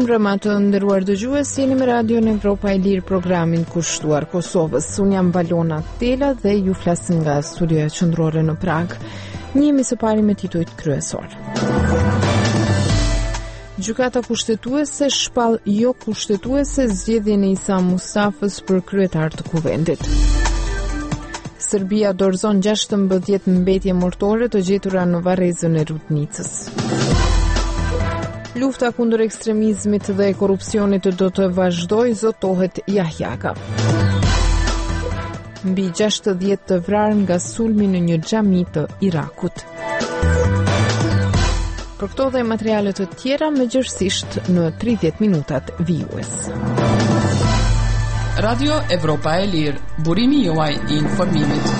Mirëmbrëma të nderuar dëgjues, jeni me Radion Evropa e Lirë, programin kushtuar Kosovës. Unë jam Balona Tela dhe ju flas nga studioja qendrore në Prag. Njihemi së pari me titujt kryesor. Gjykata kushtetuese shpall jo kushtetuese zgjedhjen e Isa Mustafës për kryetar të kuvendit. Serbia dorëzon 16 mbetje mortore të gjetura në varrezën e Rudnicës. Lufta kundër ekstremizmit dhe korrupsionit do të vazhdojë, zotohet Yahjaka. Mbi 60 të vrarë nga sulmi në një xhami të Irakut. Për këto dhe materiale të tjera mëngjesisht në 30 minutat vijues. Radio Evropa e Lirë, burimi juaj I informimit.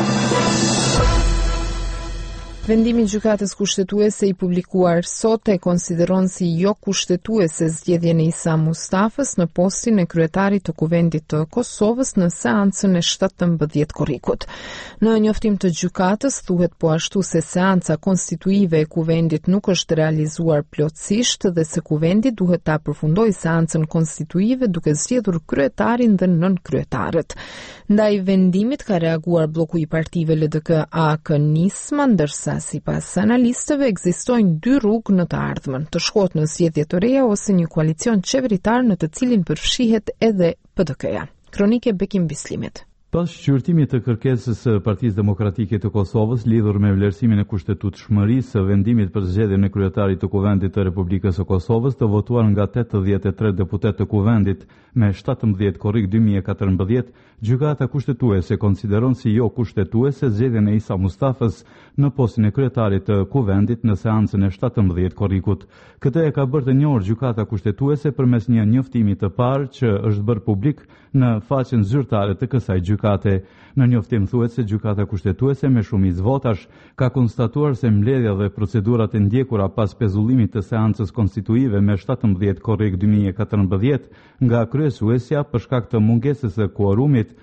Vendimi I gjykatës kushtetuese I publikuar sot e konsideron si jo kushtetuese zgjedhjen e Isa Mustafës në postin e kryetarit të kuvendit të Kosovës në seancën e 17 korrikut. Në njoftim të gjykatës thuhet po ashtu se seanca konstituive e kuvendit nuk është realizuar plotësisht dhe se kuvendi duhet ta përfundojë seancën konstituive duke zgjedhur kryetarin dhe nënkryetarët. Ndaj vendimit ka reaguar bloku I partive LDK-AK Nisma, ndërsa sipas analistëve ekzistojnë dy rrugë në të ardhmen, të shkohet në zgjedhje të reja ose një koalicion qeveritar në të cilin përfshihet edhe PDK-ja. Kronike Bekim Bislimit. Pas shqyrtimit të kërkesës së Partisë Demokratike të Kosovës lidhur me vlerësimin e kushtetutshmërisë së vendimit për zgjedhjen e kryetarit të Kuvendit të Republikës së Kosovës, të votuar nga 83 deputet të Kuvendit me 17 korrik 2014, gjykata kushtetuese konsideron si jo kushtetuese zgjedhjen e Isa Mustafës në postin e kryetarit të Kuvendit në seancën e 17 korrikut. Këtë e ka bërë të njohur gjykata kushtetuese përmes një njoftimi të parë që është bërë publik në faqen zyrtare të kësaj gjykate. Në njoftim thuhet se gjykata kushtetuese me shumicë votash ka konstatuar se mbledhja dhe procedurat e ndjekura pas pezullimit të seancës konstituive me 17 korrik 2014 nga kryesuesja për shkak të mungesës së kuorumit,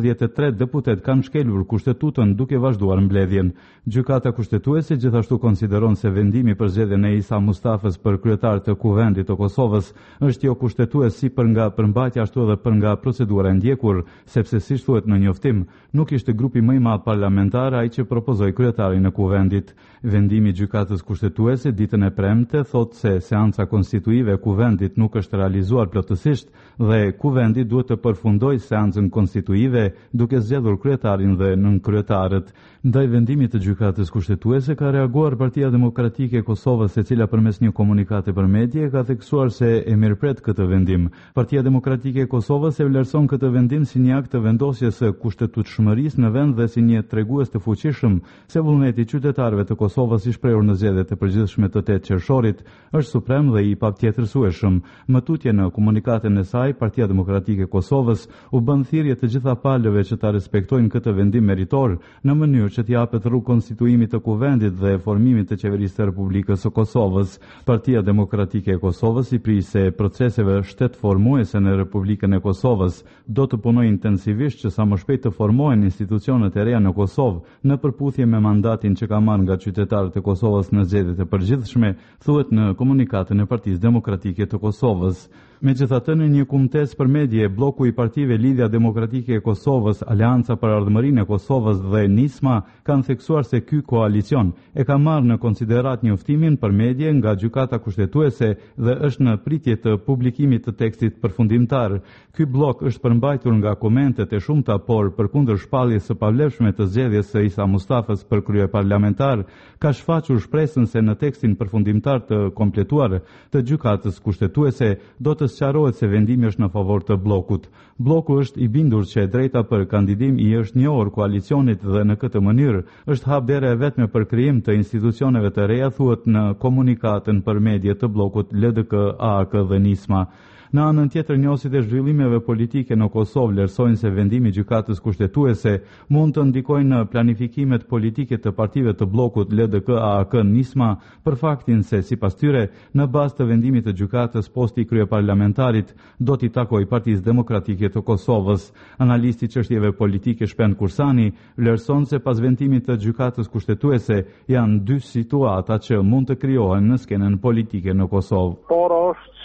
83 deputet kanë shkelur kushtetutën duke vazhduar mbledhjen. Gjykata kushtetuese gjithashtu konsideron se vendimi për zgjedhjen e Isa Mustafës për kryetar të Kuvendit të Kosovës është jo kushtetues si për nga përmbajtja ashtu edhe për nga procedura e ndjekur, sepse siç thuhet në njoftim, nuk ishte grupi më I madh parlamentar ai që propozoi kryetarin e Kuvendit. Vendimi I gjykatës kushtetuese ditën e premte thotë se seanca konstituive e Kuvendit nuk është realizuar plotësisht dhe Kuvendi duhet të përfundojë seancën konstituive duke zgjedhur kryetarin dhe nënkryetarët. Ndaj vendimit të gjykatës kushtetuese ka reaguar Partia Demokratike e Kosovës, e cila përmes një komunikati për media ka theksuar se e mirëpret këtë vendim. Partia Demokratike e Kosovës e vlerëson këtë vendim si një akt të vendosjes së kushtetutshmërisë në vend dhe si një tregues të fuqishëm se vullneti I qytetarëve të Kosovës I shprehur në zgjedhjet e përgjithshme të 8 qershorit është suprem dhe I paptjetërsueshëm. Më tutje në komunikatin e saj, Partia Demokratike e Kosovës u bën thirrje të gjitha palëve që ta respektojnë këtë vendim meritor në mënyrë që t'japet rrugë konstituimit të Kuvendit dhe formimit të qeverisë të Republikës së Kosovës. Partia Demokratike e Kosovës I prisë se proceseve shtetformuese në Republikën e Kosovës do të punojë intensivisht që sa më shpejt të formohen institucionet e reja në Kosovë në përputhje me mandatin që ka marrë nga qytetarët e Kosovës në zgjedhjet e përgjithshme, thuhet në komunikatin e Partisë Demokratike të Kosovës. Megjithatë, në një kumtes për medje, bloku I partive Lidhja Demokratike e Kosovës, Aleanca për Ardhmërinë e Kosovës dhe Nisma kanë theksuar se ky koalicion e ka marrë në konsiderat njoftimin për medje nga gjykata kushtetuese dhe është në pritje të publikimit të tekstit përfundimtar. Ky blok është përmbajtur nga komentet e shumta, por përkundër shpalljes së pavlefshme të zgjedhjes së Isa Mustafës për kryeparlamentar, ka shfaqur shpresën se në tekstin përfundimtar të kompletuar të gjykatës kushtetuese do të sqarohet se vendimi është në favor të bllokut. Bloku është I bindur që drejta për kandidim I është njohur koalicionit dhe në këtë mënyrë është hap dera e vetme për krijim të institucioneve të reja, thuhet në komunikatën për media të bllokut LDK-AK dhe Nisma. Në anën tjetër, njohësit e zhvillimeve politike në Kosovë vlerësojnë se vendimi I gjykatës kushtetuese mund të ndikojnë në planifikimet politike të partive të bllokut LDK-AK Nisma, për faktin se sipas tyre, në bazë të vendimit të gjykatës, posti I kryeparlamentarit do t'i takojë Partisë Demokratike të Kosovës. Analisti I çështjeve politike Shpend Kursani vlerëson se pas vendimit të gjykatës kushtetuese janë dy situata që mund të krijohen në skenën politike në Kosovë. Para është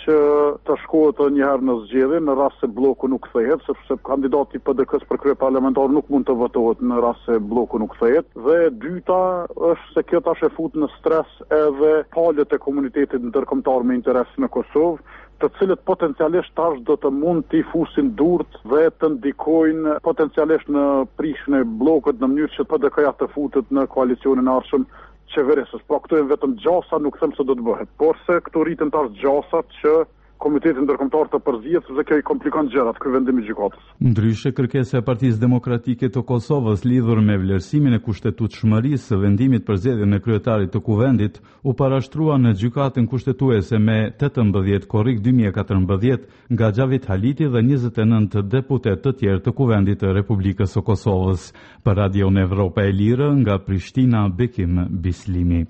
që të shkohet njëherë në zgjedhje në rast se bloku nuk kthehet, sepse kandidati i PDK-s për kryeparlamentar nuk mund të votohet në rast se bloku nuk kthehet. Dhe e dyta është se kjo tash e fut në stres edhe palët e komunitetit ndërkombëtar me interes në Kosovë, të cilët potencialisht tash do të mund t'i fusin durt dhe të ndikojnë potencialisht në prishjen e bllokut në mënyrë që PDK-ja të futet në koalicionin e ardhshëm qeverisës. Po këto janë vetëm gjasa, nuk them se do të bëhet, por se këto rriten tash gjasat që Komiteti ndërkombëtar të përzihet, sepse kjo i komplikon gjërat ky vendim i gjykatës. Ndryshe, kërkesa e Partisë Demokratike të Kosovës lidhur me vlerësimin e kushtetutshmërisë së vendimit për zgjedhjen e kryetarit të kuvendit u parashtrua në gjykatën kushtetuese me 18 korrik 2014 nga Xhavit Haliti dhe 29 deputet të tjerë të kuvendit të Republikës së Kosovës. Për Radio Evropa e Lirë nga Prishtina, Bekim Bislimi.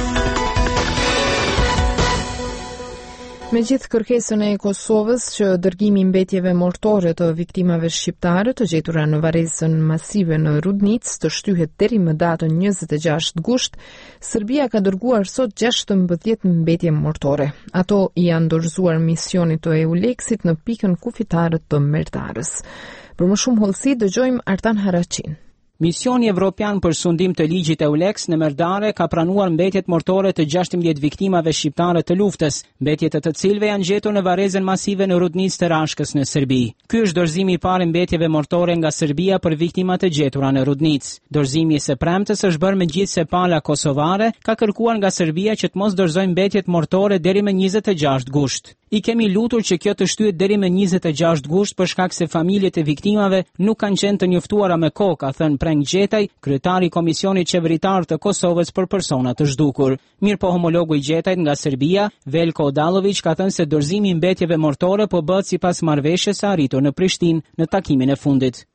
Me gjithë kërkesën e Kosovës që dërgimi mbetjeve mortore të viktimave shqiptare të gjetura në varrezën masive në Rudnic të shtyhet deri më datën 26 gusht, Serbia ka dërguar sot 16 mbetje mortore. Ato i janë dorëzuar misionit të EULEX-it në pikën kufitare të Merdarës. Për më shumë hollësi dëgjojmë Artan Haracin. Misioni Evropian për sundim të ligjit EULEX në Merdare ka pranuar mbetjet mortore të 16 viktimave shqiptare të luftës, mbetjet e të cilëve janë gjetur në varrezën masive në Rudnic të Rashkës në Serbi. Ky është dorëzimi i parë mbetjeve mortore nga Serbia për viktimat e gjetura në Rudnic. Dorëzimi i së premtes është bërë megjithse pala kosovare ka kërkuar nga Serbia që të mos dorëzojnë mbetjet mortore deri më 26 gusht. I kemi lutur që kjo të shtyhet deri më 26 gusht për shkak se familjet e viktimave nuk kanë qenë të njoftuara me kohë, ka thënë Prenk Gjetaj, kryetari i Komisionit Qeveritar të Kosovës për persona të zhdukur. Mirpo homologu i Gjetajt nga Serbia, Veljko Odalović, ka thënë se dorëzimi i mbetjeve mortore po bëhet sipas marrëveshjes së arritur në Prishtinë në takimin e fundit.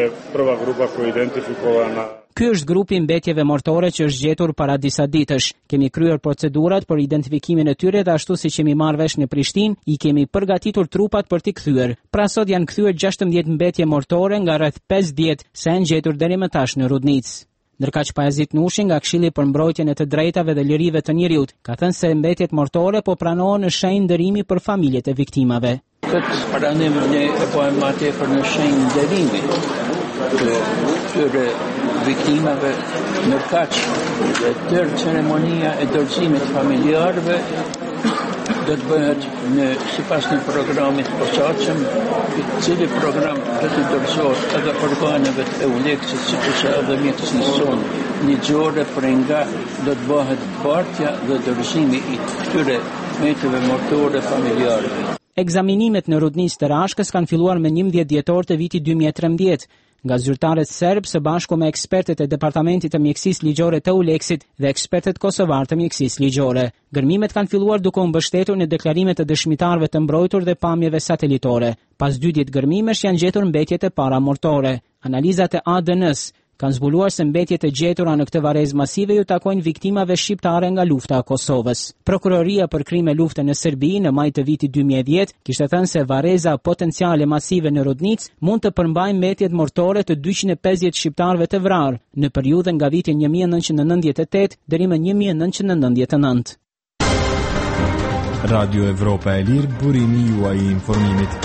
Ky është grupi mbetjeve mortore që është gjetur para disa ditësh. Kemi kryer procedurat për identifikimin e tyre dhe ashtu siç kemi marrë vesh në Prishtinë, i kemi përgatitur trupat për t'i kthyer. Pra sot janë kthyer 16 mbetje mortore nga rreth 50 se janë gjetur deri më tash në Rudnic. Ndërkaq Pajazit Nushi nga Këshilli për Mbrojtjen e të Drejtave dhe Lirive të Njerëzit ka thënë se mbetjet mortore po pranohen në shenjë ndërimi për familjet e viktimave. Këtë pranim ne e pojmë atje për në shenjë ndërimi të këtyre viktimave nërkaq dhe tërë ceremonia e dorëzimit familjarëve do të bëhet sipas një programit të posaçëm, i cili program do të dorëzohet edhe organeve të EULEX-it, siç edhe mjekësisë sonë ligjore, për nga do të bëhet bartja dhe dorëzimi i këtyre mbetjeve mortore familjarëve. Ekzaminimet në Rudnic të Rashkës kanë filluar me 11 dhjetor të vitit 2013. Nga zyrtarët serb së bashku me ekspertet e Departamentit të Mjekësisë Ligjore të EULEX-it dhe ekspertet kosovar të mjekësisë ligjore. Gërmimet kanë filluar duke u mbështetur në deklarimet e dëshmitarëve të mbrojtur dhe pamjeve satelitore. Pas 2 ditë gërmimesh janë gjetur mbetjet e para mortore. Analizat e ADN-s kanë zbuluar se mbetjet e gjetura në këtë varrezë masive ju takojnë viktimave shqiptare nga lufta e Kosovës. Prokuroria për krime lufte në Serbi në maj të vitit 2010 kishte thënë se varreza potenciale masive në Rudnic mund të përmbajë mbetjet mortore të 250 shqiptarëve të vrarë në periudhën nga viti 1998 deri më 1999. Radio Evropa e Lirë, burimi juaj i informimit.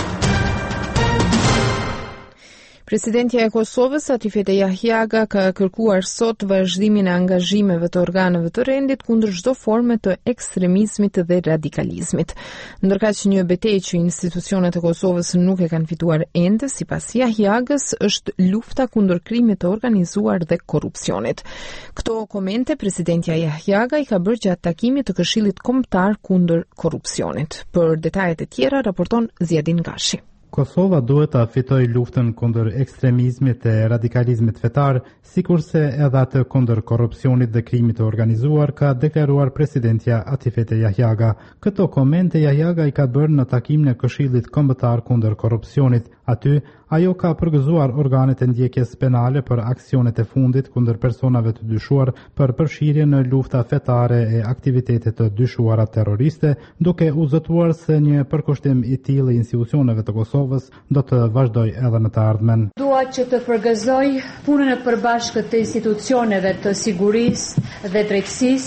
Presidentja e Kosovës, Atifete Jahjaga, ka kërkuar sot vazhdimin e angazhimeve të organeve të rendit kundër çdo forme të ekstremizmit dhe radikalizmit. Ndërkaq një betejë që institucionet e Kosovës nuk e kanë fituar ende, sipas Jahjagës, është lufta kundër krimit të organizuar dhe korrupsionit. Këto komente presidentja Jahjaga i ka bërë gjatë takimit të Këshillit Kombëtar kundër korrupsionit. Për detajet e tjera raporton Zjadin Gashi. Kosova duhet të fitojë luftën kundër ekstremizmit e radikalizmit fetar, sikurse edhe atë kundër korrupsionit dhe krimit të organizuar, ka deklaruar presidentja Atifete Jahjaga. Këto komente Jahjaga i ka bërë në takimin e Këshillit Kombëtar kundër korrupsionit. Aty ajo ka përgëzuar organet e ndjekjes penale për aksionet e fundit kundër personave të dyshuar për përfshirje në lufta fetare e aktivitetet të dyshuara terroriste, duke u zëtuar se një përkushtim i tillë i institucioneve të Kosovës do të vazhdojë edhe në të ardhmen. Dua që të përgëzoj punën e përbashkët të institucioneve të sigurisë dhe drejtësisë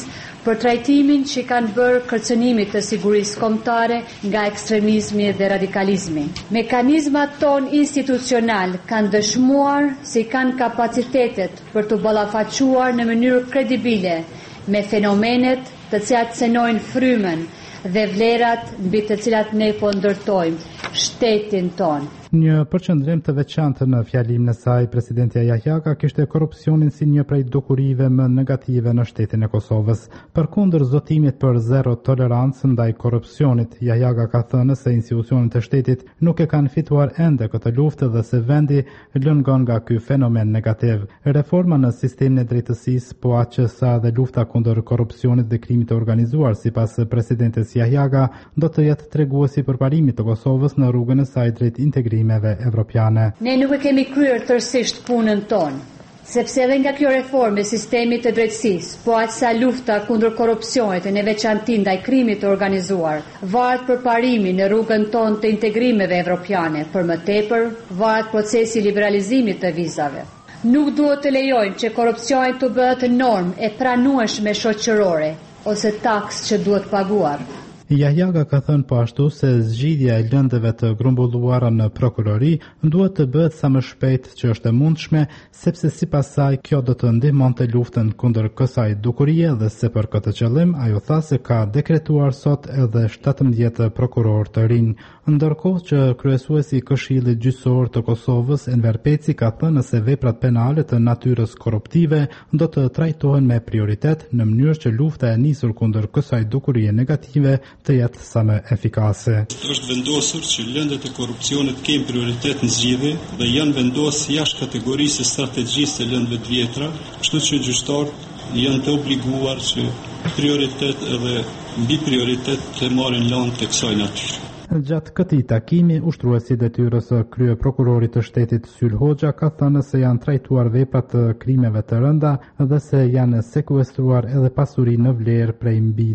për trajtimin që kanë bërë kërcënimit të sigurisë kombëtare nga ekstremizmi dhe radikalizmi. Mekanizmat tonë institucional kanë dëshmuar se kanë kapacitetet për të ballafaquar në mënyrë kredibile me fenomenet të cilat cënojnë frymën dhe vlerat mbi të cilat ne po ndërtojmë shtetin tonë. Një përqendrim të veçantë në fjalimin e saj, presidentja Yahyaga kishte korrupsionin si një prej dukurive më negative në shtetin e Kosovës. Përkundër zotimit për zero tolerancë ndaj korrupsionit, Yahyaga ka thënë se institucionet e shtetit nuk e kanë fituar ende këtë luftë dhe se vendi lëngon nga ky fenomen negativ. Reforma në sistemin e drejtësisë, po aq sa dhe lufta kundër korrupsionit dhe krimit të organizuar, sipas presidentes Yahyaga, do të jetë treguesi përparimit të Kosovës në rrugën e saj drejt integrimeve evropiane. Ne nuk e kemi kryer tërësisht punën tonë, sepse edhe nga kjo reformë e sistemit të drejtësisë, po aq sa lufta kundër korrupsionit e në veçantë ndaj krimit të organizuar, varet përparimi në rrugën tonë të integrimeve evropiane. Për më tepër, varet procesi i liberalizimit të vizave. Nuk duhet të lejojmë që korrupsioni të bëhet normë e pranueshme shoqërore ose taks që duhet paguar. Yahyaga ka thënë po ashtu se zgjidhja e lëndëve të grumbulluara në prokurori duhet të bëhet sa më shpejt që është e mundshme, sepse sipas saj kjo do të ndihmonte luftën kundër kësaj dukurie dhe se për këtë qëllim ajo tha se ka dekretuar sot edhe 17 prokurorë të rinj. Ndërkohë që kryesuesi i Këshillit Gjyqësor të Kosovës, Enver Peci, ka thënë se veprat penale të natyrës korruptive do të trajtohen me prioritet në mënyrë që lufta e nisur kundër kësaj dukurie negative të jetë sa më efikase. Është vendosur që lëndët e korrupsionit kenë prioritet në zgjidhje dhe janë vendosur jashtë kategorisë së strategjisë të lëndëve të vjetra, kështu që gjyqtarët janë të obliguar që prioritet edhe mbi prioritet të marrin lëndë të kësaj natyre. Gjatë këtij takimi, ushtruesi i detyrës së kryeprokurorit të shtetit Syl Hoxha ka thënë se janë trajtuar veprat të krimeve të rënda dhe se janë sekuestruar edhe pasuri në vlerë prej mbi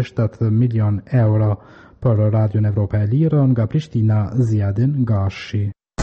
27 milion euro. Për Radion Evropa e Lirë, nga Prishtina, Ziadin Gashi.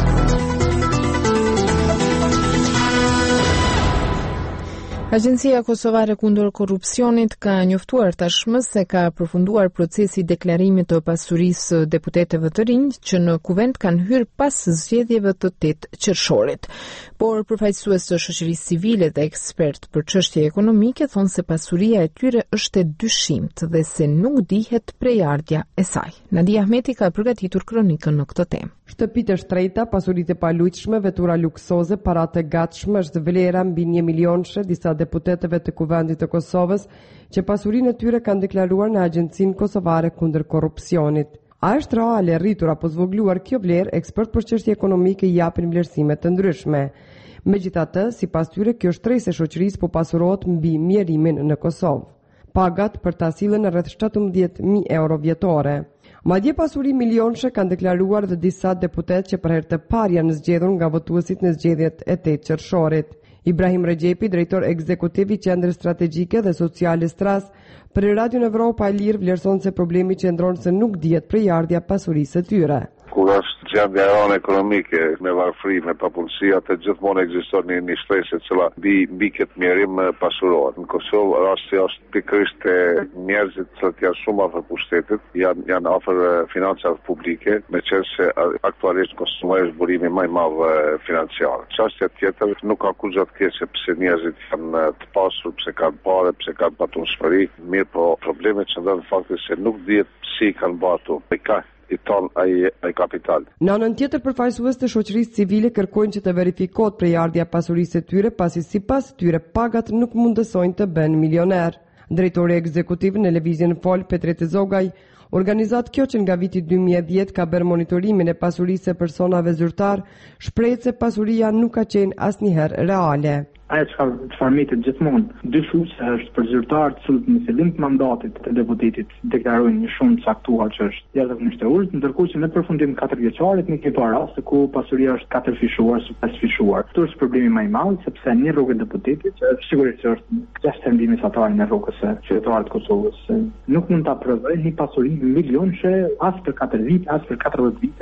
Agjencia Kosovare kundër korrupsionit ka njoftuar tashmë se ka përfunduar procesi i deklarimit të pasurisë deputetëve të rinj që në kuvent kanë hyrë pas zgjedhjeve të 8 qershorit. Por përfaqësues të shoqërisë civile dhe ekspert për çështje ekonomike thonë se pasuria e tyre është e dyshimt dhe se nuk dihet prejardhja e saj. Nadia Ahmeti ka përgatitur kronikën në këtë temë. Shtëpitë e shtrejta, pasuritë e palujtshme, vetura luksoze, paratë e gatshme është vlera mbi 1 milionëshe disa deputetëve të Kuvendit të Kosovës që pasurinë e tyre kanë deklaruar në Agjencinë Kosovare kundër korrupsionit. A është reale rritur apo zvogluar kjo vlerë, ekspert për çështje ekonomike japin vlerësime të ndryshme. Megjithatë, sipas tyre, kjo shtresë e shoqërisë po pasurohet mbi mjerimin në Kosovë. Pagat për ta sillen rreth 17.000 euro vjetore. Madje pasuri milionëshe kanë deklaruar dhe disa deputet që për herë të parë janë zgjedhur nga votuesit në zgjedhjet e 8 qershorit. Ibrahim Regjepi, drejtor ekzekutiv i Qendrës Strategjike dhe Sociale Stras, për Radion Evropa e Lirë vlerëson se problemi qëndron se nuk dihet prejardhja pasurisë së tyre. Kur është gjendja e rënë ekonomike me varfëri, me papunësi, atë gjithmonë ekziston një shtresë e cila mbi këtë mjerim pasurohet. Në Kosovë rasti është pikërisht e njerëzit që janë shumë afër pushtetit, janë afër financave publike, me qenë se aktualisht Kosova është burimi më i madh financiar. Çështja tjetër nuk ka kurrë të keqe pse njerëzit janë të pasur, pse kanë parë, pse kanë patunshmëri, mirë po problemi çndron në faktin se nuk dihet si kanë bërë ato. I ton ai kapital. Në anën tjetër, përfaqësues të shoqërisë civile kërkojnë që të verifikohet prejardhja pasurisë së tyre, pasi sipas tyre pagat nuk mundësojnë të bëhen milioner. Drejtori ekzekutiv në Lëvizjen Fol, Petreti Zogaj, organizat kjo që nga viti 2010 ka bërë monitorimin e pasurisë e personave zyrtar, shprehet se pasuria nuk ka qenë asnjëherë reale. Ajo çfarë metet gjithmonë dyshuese është për zyrtarët që në fillim të mandatit të deputetit deklarojnë një shumë caktuar që është jashtëzakonisht e ulët, ndërkohë që në përfundim 4 vjeçarit ne kemi parë raste ku pasuria është 4 fishuar ose 5 fishuar. Kjo është problemi më i madh sepse një rrugë deputetit që sigurisht është jashtë rendimit mesatar në rrugës së qytetarët të Kosovës nuk mund ta provojë një pasuri milionëshe as për 4 vite, as për 40 vite,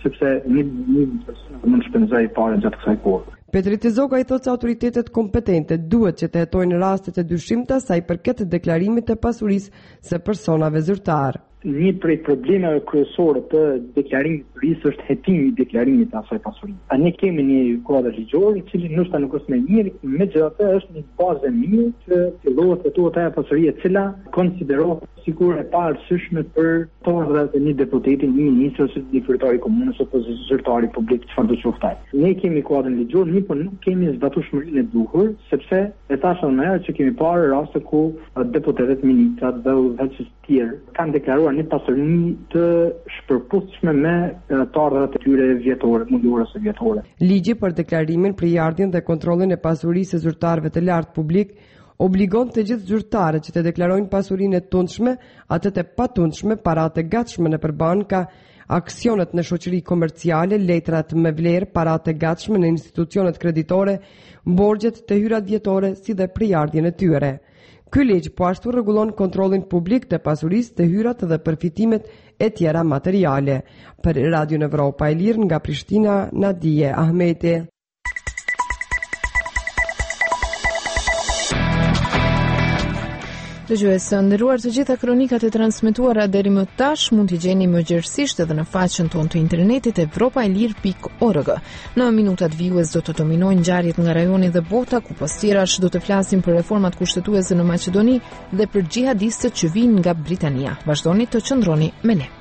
sepse një person mund të shpenzojë parë gjatë kësaj kohe. Petri Tizoka i thotë se autoritetet kompetente duhet që të hetojnë rastet e dyshimta sa i përket deklarimit të pasurisë së personave zyrtar. Një prej problemeve kryesore të deklarimit të pasurisë është hetimi i deklarimit të asaj pasurie. Ne kemi një kuadër ligjor i cili ndoshta nuk është më i mirë, megjithatë është një bazë e mirë që fillohet të thuhet ajo pasuri e cila konsiderohet sikur e parësyshme për tordhat e një deputeti, një ministër ose një kryetari i komunës ose zyrtari publik, çfarë do të qoftë. Ne kemi kuadrin ligjor, por nuk kemi zbatueshmërinë e duhur, sepse e thashë më herët që kemi parë raste ku deputetët, ministrat dhe udhëheqësit të tjerë kanë deklaruar një pasuri të shpërputhshme me tardhat e tyre vjetore, mundore ose vjetore. Ligji për deklarimin, përjardhjen dhe kontrollin e pasurisë së zyrtarëve të lartë publik obligon të gjithë zyrtarët që të deklarojnë pasurinë e tundshme, atë të patundshme, paratë e gatshme në banka, aksionet në shoqëri komerciale, letrat me vlerë, paratë e gatshme në institucionet kreditore, borxhet të hyrat vjetore si dhe përjardhjen e tyre. Ky ligj po ashtu rregullon kontrollin publik të pasurisë, të hyrat dhe përfitimet e tjera materiale. Për Radio Evropa e Lirë nga Prishtina, Nadije Ahmeti. Dëgjuesë, nderuar, të gjitha kronikat e transmetuara deri më tash mund t'i gjeni më gjerësisht edhe në faqen tonë të internetit evropaelir.org. Në minutat vijues do të dominojnë ngjarjet nga rajoni dhe bota, ku pas tjerash do të flasim për reformat kushtetuese në Maqedoni dhe për xhihadistët që vijnë nga Britania. Vazhdoni të qëndroni me ne.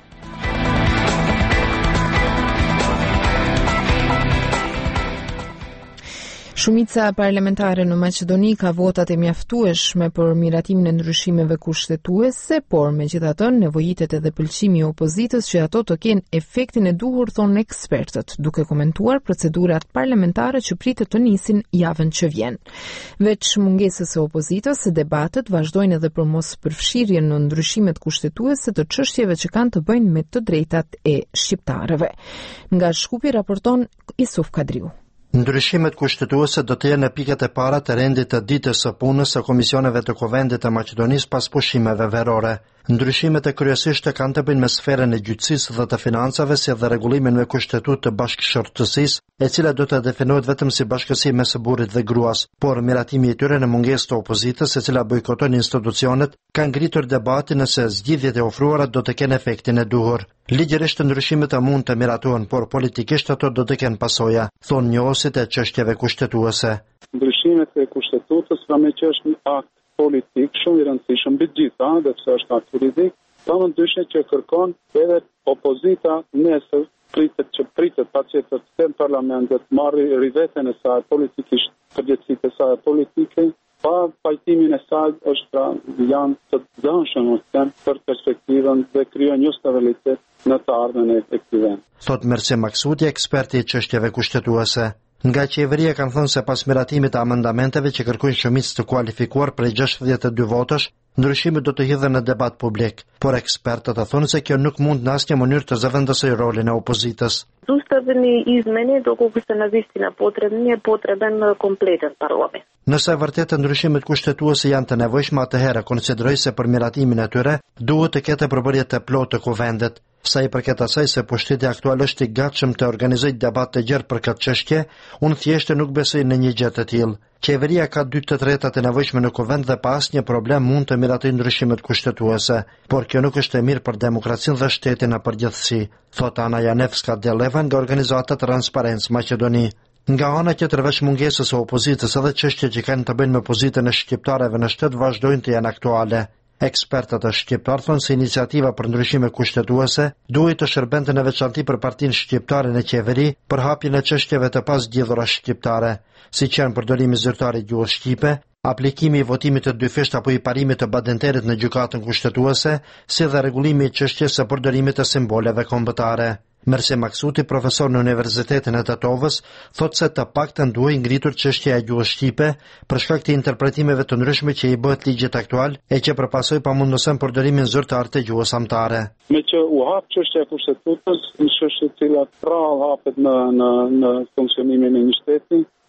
Shumica parlamentare në Maqedoni ka votat e mjaftueshme për miratimin e ndryshimeve kushtetuese, por megjithatë nevojitet edhe pëlqimi i opozitës që ato të kenë efektin e duhur, thonë ekspertët, duke komentuar procedurat parlamentare që pritet të nisin javën që vjen. Veç mungesës së opozitës, debatet vazhdojnë edhe për mos përfshirjen në ndryshimet kushtetuese të çështjeve që kanë të bëjnë me të drejtat e shqiptarëve. Nga Shkupi raporton Isuf Kadriu. Ndryshimet kushtetuese do të jenë në pikat e para të rendit të ditës së punës së komisioneve të Kuvendit të Maqedonisë pas pushimeve verore. Ndryshimet e kryesishta kanë të bëjnë me sferën e gjyqësisë dhe të financave, si dhe rregullimin me kushtetut të bashkëshortësisë, e cila do të definohet vetëm si bashkësi mes burrit dhe gruas, por miratimi i tyre në mungesë të opozitës, e cila bojkoton institucionet, ka ngritur debatin nëse zgjidhjet e ofruara do të kenë efektin e duhur. Ligjërisht ndryshimet mund të miratohen, por politikisht ato do të kenë pasoja, thonë njohësit e çështjeve kushtetuese. Ndryshimet e kushtetutës me që është një akt politik shumë i rëndësishëm mbi të gjitha, dhe pse është akt politik, pamundyshme që kërkon edhe opozita nesër pritet pacjetët të parlamentet marrë riveten e saj politikisht, përgjegjësitë e saj politike, pa pajtimin e saj është janë të dënshëm për perspektivën dhe krijojnë një stabilitet në të ardhmen e këtij vendi. Thot Merse Maksudi, eksperti i çështjeve kushtetuese. Nga qeveria kanë thënë se pas miratimit të amendamenteve që kërkojnë shumicë të kualifikuar prej 62 votash, ndryshimet do të hidhen në debat publik, por ekspertët thonë se kjo nuk mund në asnjë mënyrë të zëvendësojë rolin e opozitës. Sustavni izmene dok se nazisti na potreben kompletën parlament. Nëse vërtet ndryshimet kushtetuese janë të nevojshme, atëherë konsideroj se për miratimin e tyre duhet të ketë përbërje të plotë të Kuvendit. Sa i përket asaj se pushteti aktual është i gatshëm të organizojë debat të gjerë për këtë çështje, unë thjesht nuk besoj në një gjë të tillë. Qeveria ka 2/3 të nevojshme në Kuvend dhe pa asnjë problem mund të miratojë ndryshimet kushtetuese, por kjo nuk është e mirë për demokracinë dhe shtetin në përgjithësi, thot Ana Janevska Deleva nga organizata Transparencë Maqedoni. Nga ana tjetër, veç mungesës së opozitës, edhe çështjet që kanë të bëjnë me pozitën e shqiptarëve në shtet vazhdojnë të jenë aktuale. Ekspertët e shqiptar thonë se iniciativa për ndryshime kushtetuese duhet të shërbente në veçanti për partinë shqiptare në qeveri për hapjen e çështjeve të pasgjidhura shqiptare, siç janë përdorimi zyrtar i gjuhës shqipe, aplikimi i votimit të dyfisht apo i parimit të badenterit në gjykatën kushtetuese, si dhe rregullimi i çështjes së përdorimit të simboleve kombëtare. Merse Maksuti, profesor në Universitetin e Tetovës, thotë se të paktën duhej ngritur çështja e gjuhës shqipe për shkak të interpretimeve të ndryshme që i bëhet ligjit aktual e që përpasoj pamundosën përdorimin zyrtar të gjuhës amtare. Me që u hap çështja e kushtetutës, një çështje e cila rrallë hapet në funksionimin e një shteti,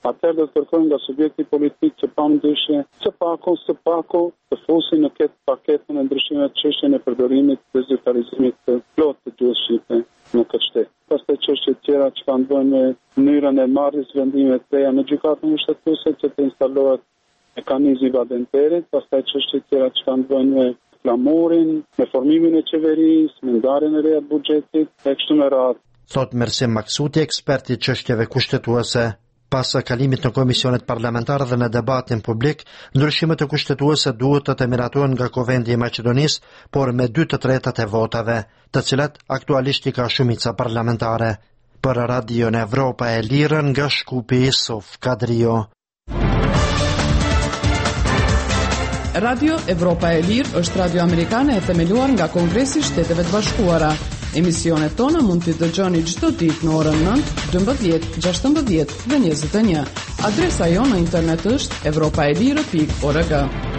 atëherë do të kërkojmë nga subjekti politik që pamëndyshe së paku të fusin në këtë paketën e ndryshimeve të çështjen e përdorimit dhe zyrtarizimit të plot të gjuhës shqipe në këtë shtet. Pastaj çështje të tjera që kanë të bëjnë me mënyrën e marrjes vendimeve të reja në gjykatën mbështetëse që të instalohet mekanizmi badenterit, pastaj çështje të tjera që kanë të bëjnë me flamurin, me formimin e qeverisë, me ndarjen e re të buxhetit e kështu me radhë. Thot Mersim Maksuti, eksperti i çështjeve kushtetuese. Pas kalimit në komisionet parlamentare dhe në debatin publik, ndryshimet e kushtetuese duhet të miratohen nga Kuvendi i Maqedonisë, por me 2/3 e votave, të cilat aktualisht i ka shumica parlamentare. Për Radion Evropa e Lirë nga Shkupi, Sof Kadrio. Radio Evropa e Lirë është radio amerikane e themeluar nga Kongresi i Shteteve të Bashkuara. Emisionet tona mund t'i dëgjoni çdo ditë në orën 9, 12, 16 dhe 21. Adresa jonë në internet është europaelire.org.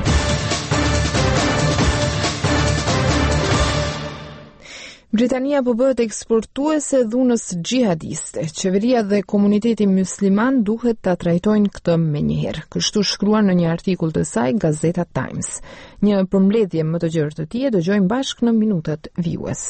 Britania po bëhet eksportuese dhunës xhihadiste. Qeveria dhe komuniteti musliman duhet ta trajtojnë këtë menjëherë. Kështu shkruan në një artikull të saj Gazeta Times. Një përmbledhje më të gjerë të tij dëgjojmë bashkë në minutat vijues.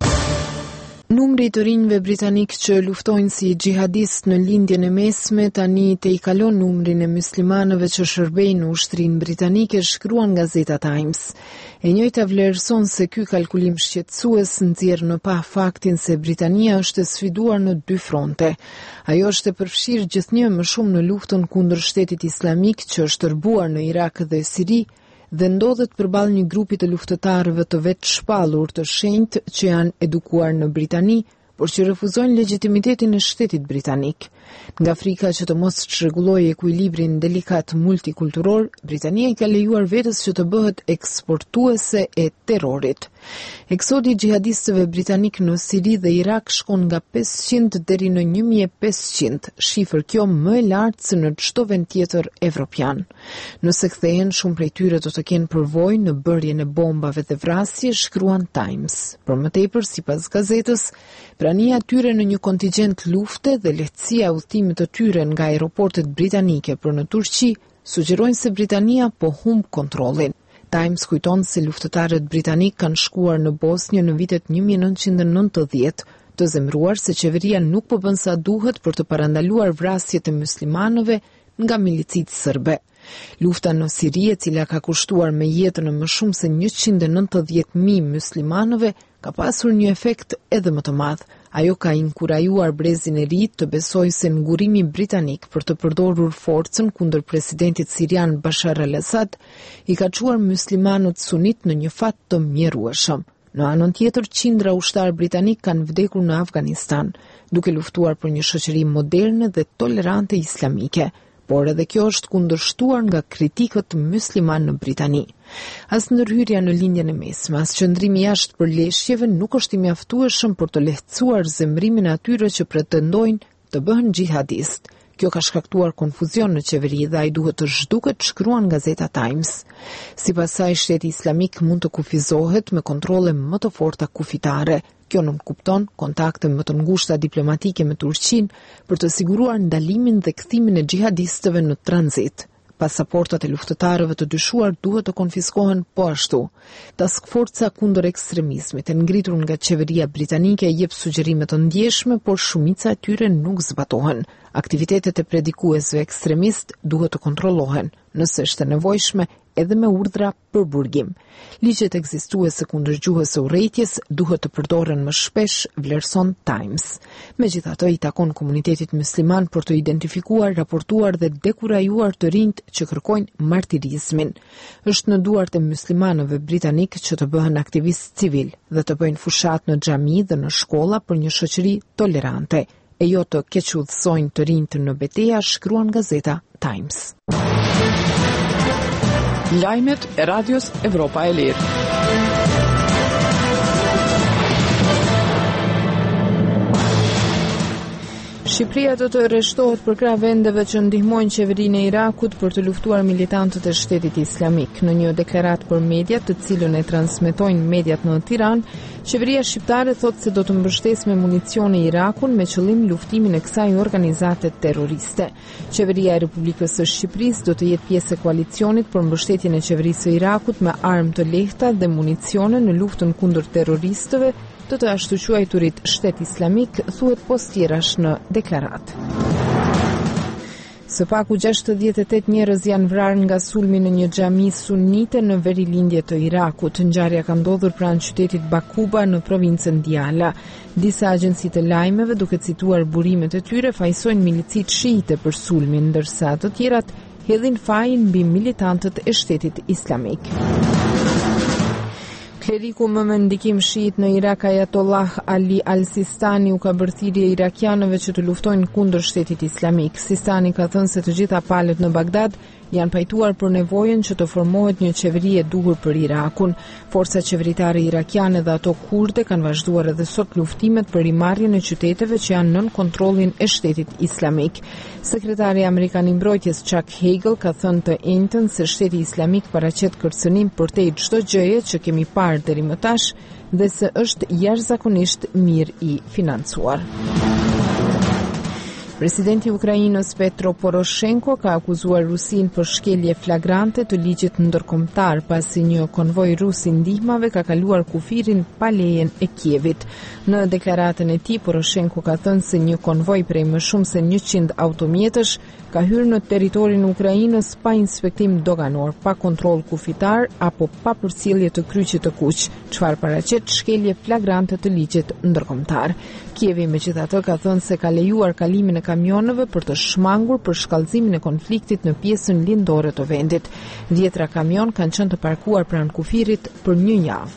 Numri të rinjve britanik që luftojnë si xhihadist në lindjen e mesme tani te i kalon numrin e muslimanëve që shërbejnë në ushtrinë britanike, shkruan Gazeta Times. E njëjta vlerëson se ky kalkulim shqetësues nxjerr në pa faktin se Britania është e sfiduar në 2 fronte. Ajo është e përfshirë gjithnjë më shumë në luftën kundër shtetit islamik që është tërbuar në Irak dhe Siri, dhe ndodhet përballë një grupi të luftëtarëve të vetë shpallur të shenjtë që janë edukuar në Britani, por që refuzojnë legitimitetin e shtetit britanik. Nga frika që të mos çrregullojë ekuilibrin delikat multikulturor, Britania i ka lejuar vetes që të bëhet eksportuese e terrorit. Eksodi i xhihadistëve britanik në Siri dhe Irak shkon nga 500 deri në 1500, shifër kjo më e lartë se në çdo vend tjetër evropian. Nëse kthehen, shumë prej tyre do të kenë përvojë në bërjen e bombave dhe vrasje, shkruan Times. Për më tepër, sipas gazetës, prania e tyre në një kontingjent lufte dhe lehtësia e udhëtimit të tyre nga aeroportet britanike për në Turqi sugjerojnë se Britania po humb kontrollin. Times kujton se luftëtarët britanik kanë shkuar në Bosnjë në vitet 1990, të zemruar se qeveria nuk po bën sa duhet për të parandaluar vrasjet e muslimanëve nga milicit sërbe. Lufta në Siri, e cila ka kushtuar me jetën e më shumë se 190.000 muslimanëve, ka pasur një efekt edhe më të madh. Ajo ka inkurajuar brezin e ri të besojë se ngurimi britanik për të përdorur forcën kundër presidentit sirian Bashar al-Assad i ka çuar muslimanët sunit në një fat të mjerueshëm. Në anën tjetër, qindra ushtar britanik kanë vdekur në Afganistan, duke luftuar për një shoqëri moderne dhe tolerante islamike. Por edhe kjo është kundërshtuar nga kritikët musliman në Britani. As ndërhyrja në lindjen e mesme, as qëndrimi jashtë përleshjeve nuk është i mjaftueshëm për të lehtësuar zemrimin e atyre që pretendojnë të bëhen xhihadist. Kjo ka shkaktuar konfuzion në qeveri dhe ai duhet të zhduket, shkruan Gazeta Times. Sipas saj, shteti islamik mund të kufizohet me kontrolle më të forta kufitare. Kjo nuk kupton kontakte më të ngushta diplomatike me Turqinë për të siguruar ndalimin dhe kthimin e xhihadistëve në tranzit. Pasaportat e luftëtarëve të dyshuar duhet të konfiskohen po ashtu. Task Forca kundër ekstremizmit e ngritur nga qeveria britanike jep sugjerime të ndjeshme, por shumica e tyre nuk zbatohen. Aktivitetet e predikuesve ekstremist duhet të kontrollohen, nëse është e nevojshme, edhe me urdhra për burgim. Ligjet ekzistuese kundër gjuhës së urrëties duhet të përdoren më shpesh, vlerëson Times. Megjithatë, i takon komunitetit musliman për të identifikuar, raportuar dhe dekurajuar të rinjt që kërkojnë martirizmin. Është në duart e muslimanëve britanik që të bëhen aktivist civil dhe të bëjnë fushat në xhami dhe në shkolla për një shoqëri tolerante, e jo të kequdhësojnë të rinjt në betejë, shkruan Gazeta Times. Lajmet e Radios Evropa e Lirë. Shqipëria do të rreshtohet për krah vendeve që ndihmojnë qeverinë e Irakut për të luftuar militantët e Shtetit Islamik. Në një deklaratë për mediat, të cilën e transmetojnë mediat në Tiranë, qeveria shqiptare thotë se do të mbështesë me municione Irakun me qëllim luftimin e kësaj organizate terroriste. Qeveria e Republikës së Shqipërisë do të jetë pjesë e koalicionit për mbështetjen e qeverisë së Irakut me armë të lehta dhe municione në luftën kundër terroristëve të ashtu quajturit Shtet Islamik, thuhet postierash në deklaratë. Së paku 68 njerëz janë vrarë nga sulmi në një xhami sunite në verilindje të Irakut. Ngjarja ka ndodhur pranë qytetit Bakuba në provincën Diyala. Disa agjenci të lajmeve, duke cituar burimet e tyre, fajsojnë milicit shiite për sulmin, ndërsa të tjerat hedhin fajin mbi militantët e Shtetit Islamik. Kleriku më ndikim shiit në Irak, Ayatollah Ali Al-Sistani, u ka bërë thirrje irakianëve që të luftojnë kundër Shtetit Islamik. Sistani ka thënë se të gjitha palët në Bagdad janë pajtuar për nevojën që të formohet një qeveri e duhur për Irakun. Forcat qeveritare irakiane dhe ato kurde kanë vazhduar edhe sot luftimet për rimarrjen e qyteteve që janë nën kontrollin e Shtetit Islamik. Sekretari Amerikan i Mbrojtjes Chuck Hagel ka thënë të njëjtën se Shteti Islamik paraqet kërcënim përtej çdo gjëje që kemi parë deri më tash dhe se është jashtëzakonisht mirë i financuar. Presidenti i Ukrainës Petro Poroshenko ka akuzuar Rusinë për shkelje flagrante të ligjit ndërkombëtar pasi një konvoj rus i ndihmave ka kaluar kufirin pa lejen e Kievit. Në deklaratën e tij, Poroshenko ka thënë se një konvoj prej më shumë se 100 automjetësh ka hyrë në territorin e Ukrainës pa inspektim doganor, pa kontroll kufitar apo pa përcjellje të kryqit të kuq, çfarë paraqet shkelje flagrante të ligjit ndërkombëtar. Kievi megjithatë ka thënë se ka lejuar kalimin e kamionëve për të shmangur për shkallëzimin e konfliktit në pjesën lindore të vendit. 10 kamion kanë qenë të parkuar pranë kufirit për një javë.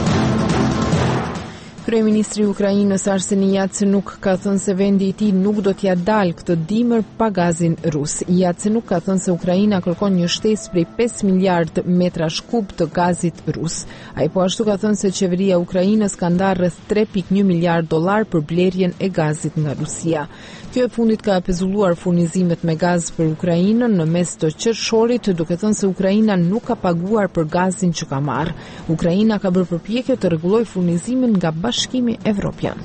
Kryeministri i Ukrainës Arseni Yatsenuk ka thënë se vendi i tij nuk do t'ia dalë këtë dimër pa gazin rus. Yatsenuk ka thënë se Ukraina kërkon një shtesë prej 5 miliard metrash kub të gazit rus. Ai po ashtu ka thënë se qeveria e Ukrainës ka ndarë rreth 3.1 miliard dollar për blerjen e gazit nga Rusia. Kjo e fundit ka pezulluar furnizimet me gaz për Ukrainën në mes të qershorit, duke thënë se Ukraina nuk ka paguar për gazin që ka marrë. Ukraina ka bërë përpjekje të rregullojë furnizimin nga Bashkimi Evropian.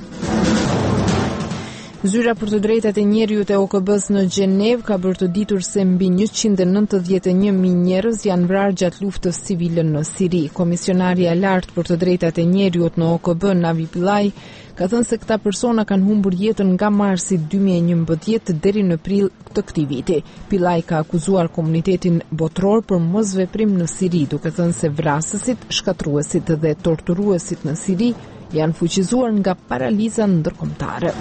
Zyra për të drejtat e njerëzit e OKB-s në Gjenev ka bërë të ditur se mbi 191.000 njerëz janë vrarë gjatë luftës civile në Siri. Komisionari i lartë për të drejtat e njerëzit në OKB, Navi Pillay, ka thënë se këta persona kanë humbur jetën nga marsi 2011 deri në prill të këtij viti. Pillay ka akuzuar komunitetin botror për mosveprim në Siri, duke thënë se vrasësit, shkatruesit dhe torturuesit në Siri janë fuqizuar nga paraliza ndërkombëtare.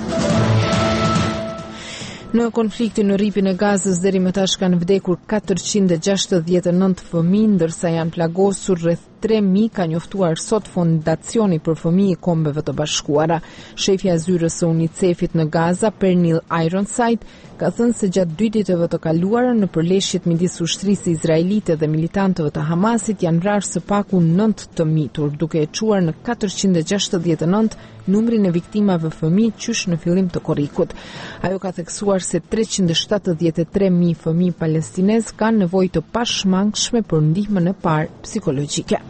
Në konfliktin në rripin e Gazës deri më tash kanë vdekur 469 fëmijë, ndërsa janë plagosur rreth 3.000, ka njoftuar sot Fondacioni për Fëmijë i Kombeve të Bashkuara. Shefja e zyrës së UNICEF-it në Gaza, Pernil Ironside, ka thënë se gjatë 2 ditëve të kaluara në përleshjet midis ushtrisë izraelite dhe militantëve të Hamasit janë vrarë së paku 9 të mitur, duke e çuar në 469 numrin e viktimave fëmijë qysh në fillim të korrikut. Ajo ka theksuar se 373.000 fëmijë palestinez kanë nevojë të pashmangshme për ndihmën e parë psikologjike.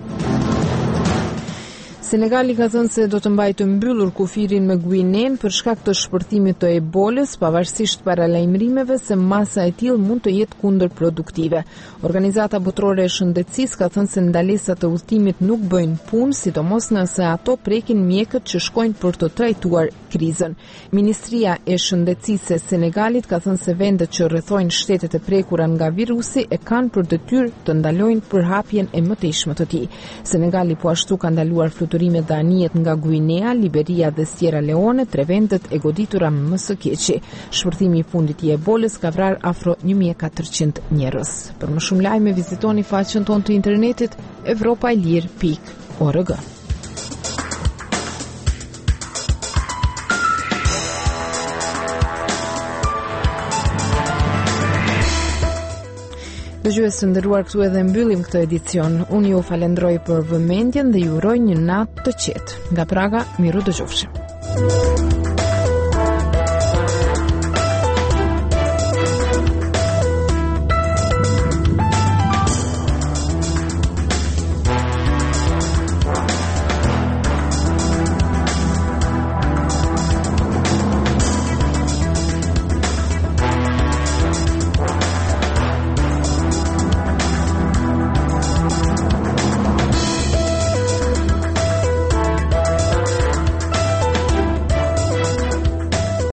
Senegali ka thënë se do të mbajë të mbyllur kufirin me Guineen për shkak të shpërthimit të ebolës, pavarësisht paralajmërimeve se masa e tillë mund të jetë kundërproduktive. Organizata Botërore e Shëndetësisë ka thënë se ndalesat të udhëtimit nuk bëjnë punë, sidomos nëse ato prekin mjekët që shkojnë për të trajtuar krizën. Ministria e Shëndetësisë e Senegalit ka thënë se vendet që rrethojnë shtetet e prekura nga virusi e kanë për detyrë të ndalojnë përhapjen e mëtejshme të tij. Senegali po ashtu ka ndaluar fluturime dhe anijet nga Guinea, Liberia dhe Sierra Leone, 3 vendet e goditura më së keqi. Shpërthimi i fundit i ebolës ka vrarë afro 1400 njerëz. Për më shumë lajme vizitoni faqen tonë të internetit europailir.org. Dëgjues të nderuar, këtu edhe mbyllim këtë edicion. Unë ju falenderoj për vëmendjen dhe ju uroj një natë të qetë. Nga Praga, miru dëgjofshim.